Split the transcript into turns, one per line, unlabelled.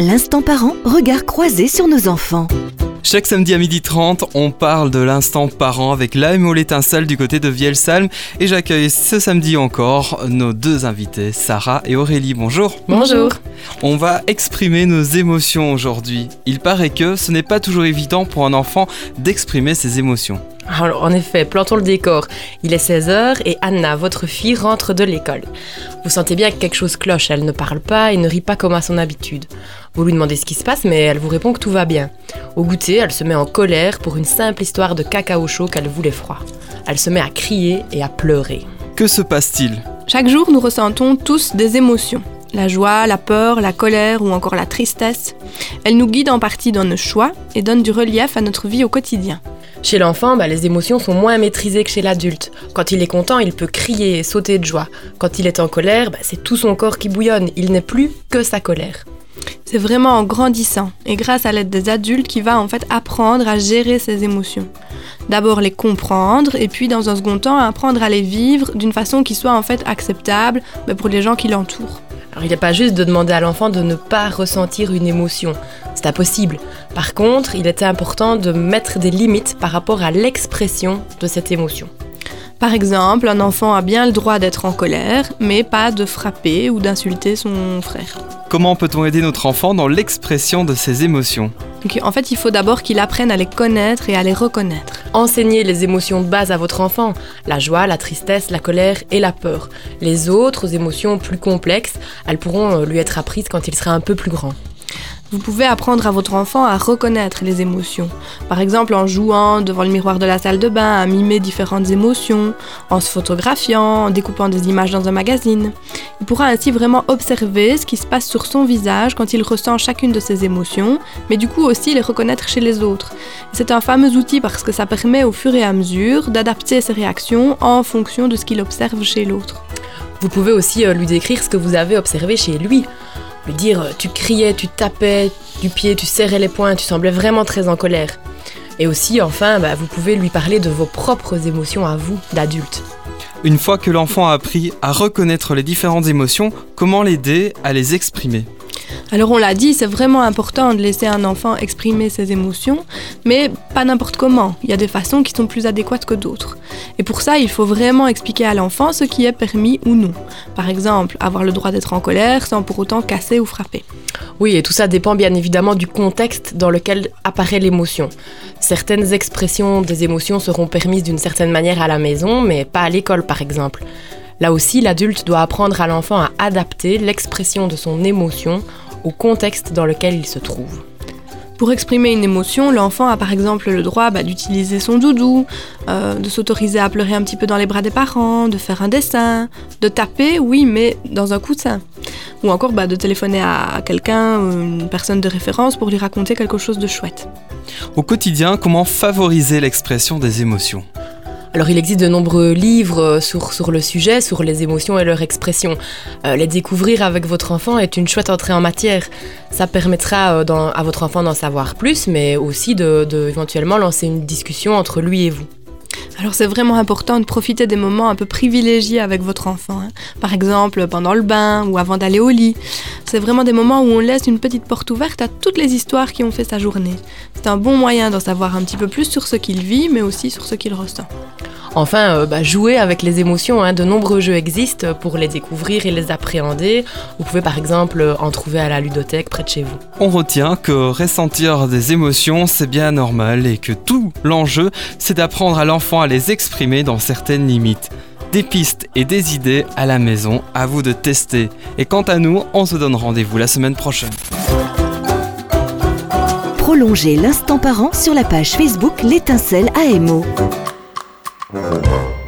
L'instant parent, regard croisé sur nos enfants.
Chaque samedi à 12h30, on parle de l'instant parent avec l'AMO L'Étincelle du côté de Vielsalm. Et j'accueille ce samedi encore nos deux invités, Sarah et Aurélie. Bonjour.
Bonjour.
On va exprimer nos émotions aujourd'hui. Il paraît que ce n'est pas toujours évident pour un enfant d'exprimer ses émotions.
Alors, en effet, plantons le décor. Il est 16h et Anna, votre fille, rentre de l'école. Vous sentez bien que quelque chose cloche, elle ne parle pas et ne rit pas comme à son habitude. Vous lui demandez ce qui se passe, mais elle vous répond que tout va bien. Au goûter, elle se met en colère pour une simple histoire de cacao chaud qu'elle voulait froid. Elle se met à crier et à pleurer.
Que se passe-t-il ?
Chaque jour, nous ressentons tous des émotions. La joie, la peur, la colère ou encore la tristesse. Elles nous guident en partie dans nos choix et donnent du relief à notre vie au quotidien.
Chez l'enfant, les émotions sont moins maîtrisées que chez l'adulte. Quand il est content, il peut crier et sauter de joie. Quand il est en colère, c'est tout son corps qui bouillonne. Il n'est plus que sa colère.
C'est vraiment en grandissant et grâce à l'aide des adultes qu'il va en fait apprendre à gérer ses émotions. D'abord les comprendre et puis dans un second temps apprendre à les vivre d'une façon qui soit en fait acceptable pour les gens qui l'entourent.
Alors il n'est pas juste de demander à l'enfant de ne pas ressentir une émotion, c'est impossible. Par contre, il était important de mettre des limites par rapport à l'expression de cette émotion.
Par exemple, un enfant a bien le droit d'être en colère, mais pas de frapper ou d'insulter son frère.
Comment peut-on aider notre enfant dans l'expression de ses émotions ?
Donc, en fait, il faut d'abord qu'il apprenne à les connaître et à les reconnaître.
Enseignez les émotions de base à votre enfant, la joie, la tristesse, la colère et la peur. Les autres émotions plus complexes, elles pourront lui être apprises quand il sera un peu plus grand.
Vous pouvez apprendre à votre enfant à reconnaître les émotions. Par exemple, en jouant devant le miroir de la salle de bain, à mimer différentes émotions, en se photographiant, en découpant des images dans un magazine. Il pourra ainsi vraiment observer ce qui se passe sur son visage quand il ressent chacune de ses émotions, mais du coup aussi les reconnaître chez les autres. C'est un fameux outil parce que ça permet au fur et à mesure d'adapter ses réactions en fonction de ce qu'il observe chez l'autre.
Vous pouvez aussi lui décrire ce que vous avez observé chez lui. Lui dire « tu criais, tu tapais du pied, tu serrais les poings, tu semblais vraiment très en colère ». Et aussi, enfin, vous pouvez lui parler de vos propres émotions à vous, d'adulte.
Une fois que l'enfant a appris à reconnaître les différentes émotions, comment l'aider à les exprimer ?
Alors on l'a dit, c'est vraiment important de laisser un enfant exprimer ses émotions, mais pas n'importe comment. Il y a des façons qui sont plus adéquates que d'autres. Et pour ça, il faut vraiment expliquer à l'enfant ce qui est permis ou non. Par exemple, avoir le droit d'être en colère sans pour autant casser ou frapper.
Oui, et tout ça dépend bien évidemment du contexte dans lequel apparaît l'émotion. Certaines expressions des émotions seront permises d'une certaine manière à la maison, mais pas à l'école par exemple. Là aussi, l'adulte doit apprendre à l'enfant à adapter l'expression de son émotion au contexte dans lequel il se trouve.
Pour exprimer une émotion, l'enfant a par exemple le droit d'utiliser son doudou, de s'autoriser à pleurer un petit peu dans les bras des parents, de faire un dessin, de taper, oui, mais dans un coussin. Ou encore de téléphoner à quelqu'un, une personne de référence pour lui raconter quelque chose de chouette.
Au quotidien, comment favoriser l'expression des émotions ?
Alors il existe de nombreux livres sur le sujet, sur les émotions et leur expression. Les découvrir avec votre enfant est une chouette entrée en matière. Ça permettra à votre enfant d'en savoir plus, mais aussi de éventuellement lancer une discussion entre lui et vous.
Alors c'est vraiment important de profiter des moments un peu privilégiés avec votre enfant. Par exemple pendant le bain ou avant d'aller au lit. C'est vraiment des moments où on laisse une petite porte ouverte à toutes les histoires qui ont fait sa journée. C'est un bon moyen d'en savoir un petit peu plus sur ce qu'il vit, mais aussi sur ce qu'il ressent.
Enfin, jouer avec les émotions. De nombreux jeux existent pour les découvrir et les appréhender. Vous pouvez par exemple en trouver à la ludothèque près de chez vous.
On retient que ressentir des émotions, c'est bien normal et que tout l'enjeu, c'est d'apprendre à l'enfant à les exprimer dans certaines limites. Des pistes et des idées à la maison, à vous de tester. Et quant à nous, on se donne rendez-vous la semaine prochaine.
Prolongez l'instant parent sur la page Facebook L'Étincelle AMO.